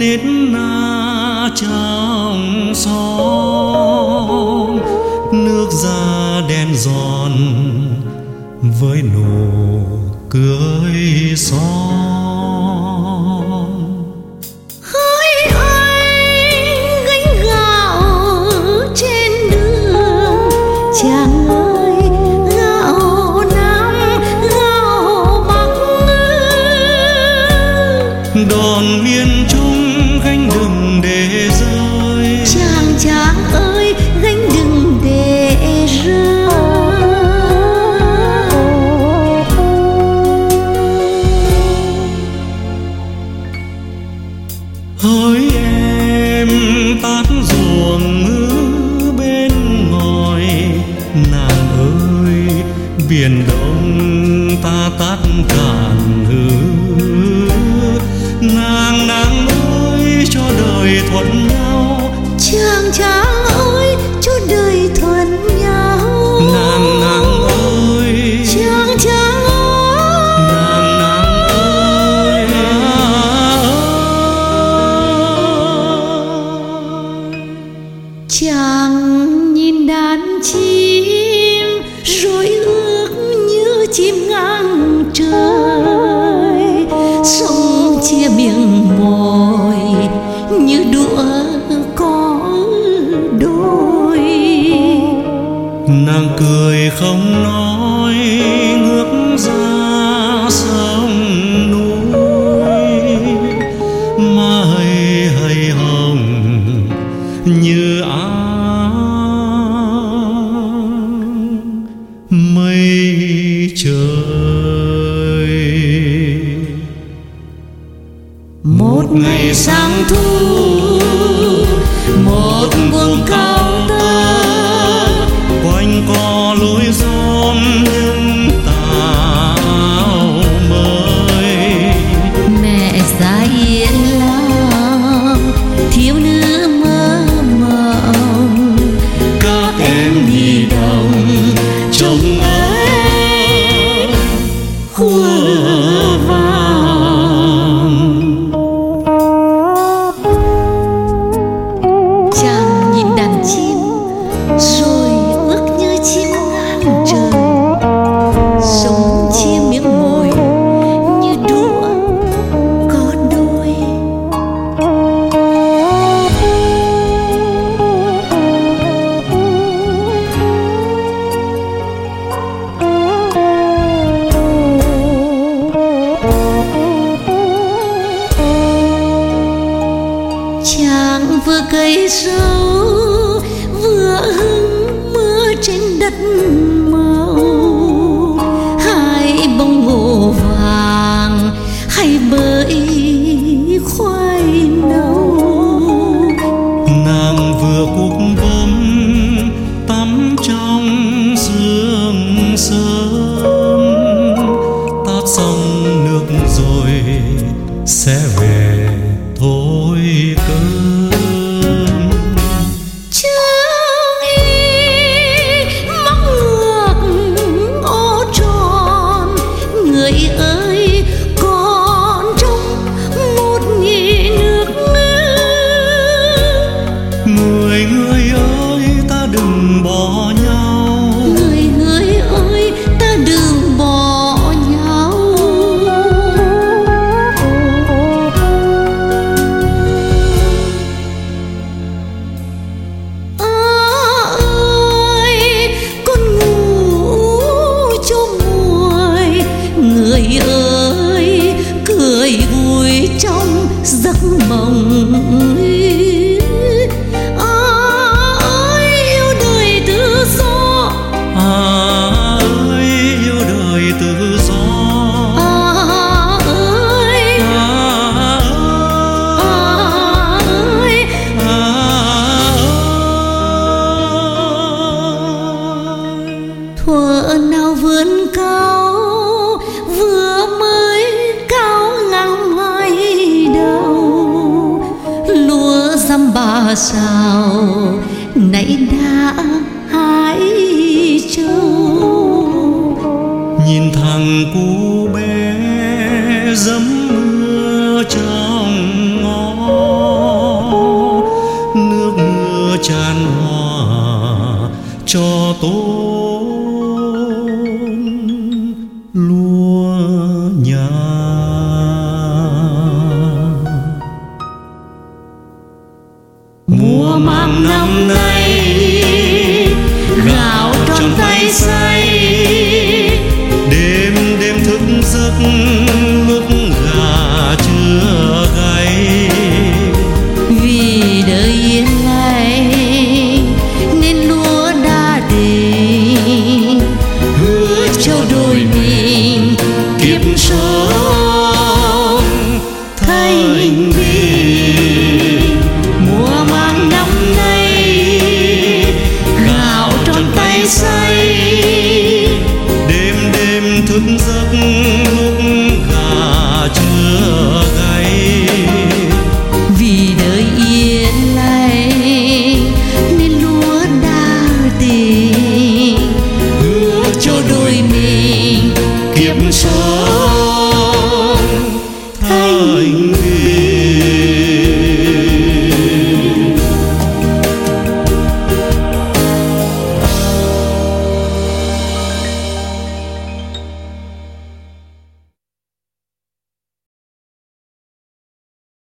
nết na trong xóm, nước da đen giòn với nụ cười son. Hỡi anh gánh gạo trên đường, chàng ơi gạo Nam gạo Bắc, đòn miền Trung gánh đừng để rơi, chàng ơi gánh đừng để rơi. hỡi em tát ruộng bên ngòi, nàng ơi biển Đông ta tát cạn nàng ơi cho đời thuận nhau, Chàng ơi cho đời thuận nhau, nàng ơi chàng ơi nàng ơi. Chàng nhìn đàn chim rồi ước như chim ngang trời, sông chia miệng mồi như đũa có đôi. Nàng cười không nói ngước ra sông núi, mai hay hồng như áng mây trời. Một ngày sang thu, một buồng cao tơ, quanh co lối gió những tảo mới. mẹ già yên lặng thiếu nữ mơ mộng, Các em đi đồng trông ơi khua vàng. chàng nhìn đàn chim rồi ước như chim ngang trời, sống chia miếng mồi như đũa có đôi. Chàng vừa cấy rau vừa hứng mưa trên đất màu, hai bông ngô vàng hay bới khoai nâu. Nàng vừa cuốc vấm tắm trong sương sớm, tát xong nước rồi sẽ về thôi cơm. Chương y mắc ngược ô tròn, người ơi còn trong một nhị nước. Người ơi ta đừng bỏ nhau, Người ơi ta đừng bỏ nhau. Ơi con ngủ cho nguôi, người ơi cười vui trong giấc mộng. Ơi yêu đời tự do, ơi yêu đời tự do. ơi thuở nào vươn cao vừa mới cao ngang hai đầu, lúa dăm ba sào nay đã hai châu. Nhìn thằng cu bé dẫm